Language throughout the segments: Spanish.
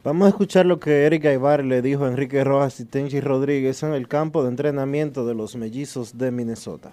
Vamos a escuchar lo que Eric Aybar le dijo a Enrique Rojas y Tenchi Rodríguez en el campo de entrenamiento de los Mellizos de Minnesota.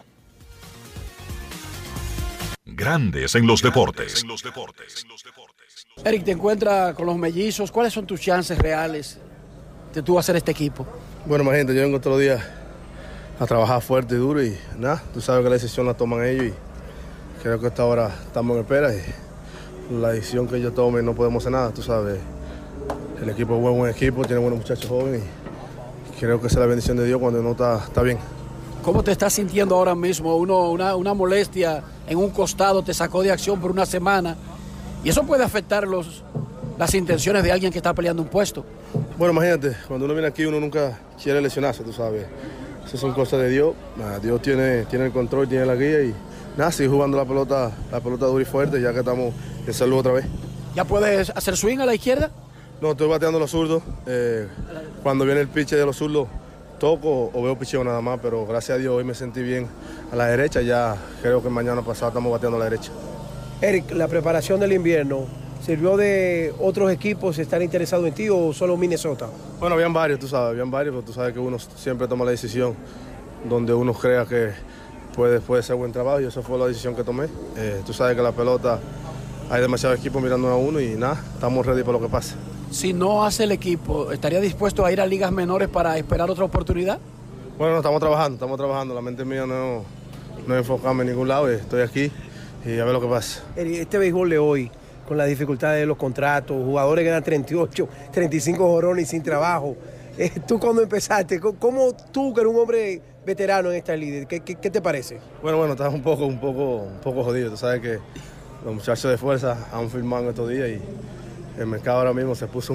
Grandes en los deportes. Eric, te encuentras con los Mellizos. ¿Cuáles son tus chances reales de tú hacer este equipo? Bueno, imagínate, yo vengo todos los días a trabajar fuerte y duro y nada, tú sabes que la decisión la toman ellos y creo que hasta ahora estamos en espera y la decisión que ellos tomen no podemos hacer nada, tú sabes. El equipo es buen equipo, tiene buenos muchachos jóvenes y creo que esa es la bendición de Dios cuando uno está bien. ¿Cómo te estás sintiendo ahora mismo? Una molestia en un costado te sacó de acción por una semana y eso puede afectar las intenciones de alguien que está peleando un puesto. Bueno, imagínate, cuando uno viene aquí uno nunca quiere lesionarse, tú sabes. Esas son cosas de Dios. Dios tiene el control, tiene la guía y nada, sigue jugando la pelota dura y fuerte ya que estamos en salud otra vez. ¿Ya puedes hacer swing a la izquierda? No, estoy bateando los zurdos. Cuando viene el pitch de los zurdos, toco o veo picheo nada más, pero gracias a Dios hoy me sentí bien a la derecha. Ya creo que mañana pasado estamos bateando a la derecha. Eric, la preparación del invierno, ¿sirvió de otros equipos estar interesados en ti o solo Minnesota? Bueno, habían varios, pero tú sabes que uno siempre toma la decisión donde uno crea que puede ser buen trabajo y esa fue la decisión que tomé. Tú sabes que la pelota, hay demasiados equipos mirando a uno y nada, estamos ready para lo que pase. Si no hace el equipo, ¿estaría dispuesto a ir a ligas menores para esperar otra oportunidad? Bueno, no, estamos trabajando. La mente mía no enfocarme en ningún lado, estoy aquí y a ver lo que pasa. Este béisbol de hoy, con las dificultades de los contratos, jugadores que dan 38, 35 jorones y sin trabajo. Tú cuando empezaste, ¿cómo tú, que eres un hombre veterano en esta liga, qué te parece? Bueno, estás un poco jodido. Tú sabes que los muchachos de fuerza han firmado estos días y el mercado ahora mismo se puso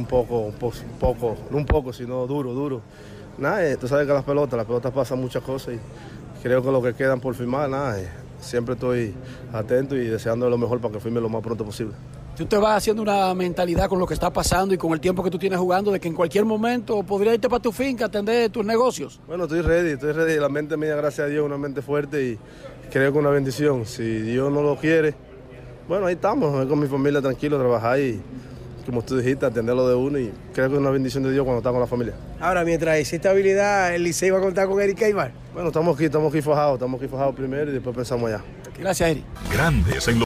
sino duro. Nada, tú sabes que las pelotas pasan muchas cosas y creo que lo que quedan por firmar, nada, siempre estoy atento y deseando lo mejor para que firme lo más pronto posible. Tú te vas haciendo una mentalidad con lo que está pasando y con el tiempo que tú tienes jugando de que en cualquier momento podría irte para tu finca, atender tus negocios. Bueno, estoy ready. La mente mía, gracias a Dios, es una mente fuerte y creo que es una bendición. Si Dios no lo quiere, bueno, ahí estamos, con mi familia tranquilo, trabajar y, como tú dijiste, atenderlo de uno y creo que es una bendición de Dios cuando está con la familia. Ahora, mientras existe habilidad, el Licey va a contar con Eric Aybar. Bueno, estamos aquí fajados primero y después pensamos allá. Gracias, Eric. Grandes en los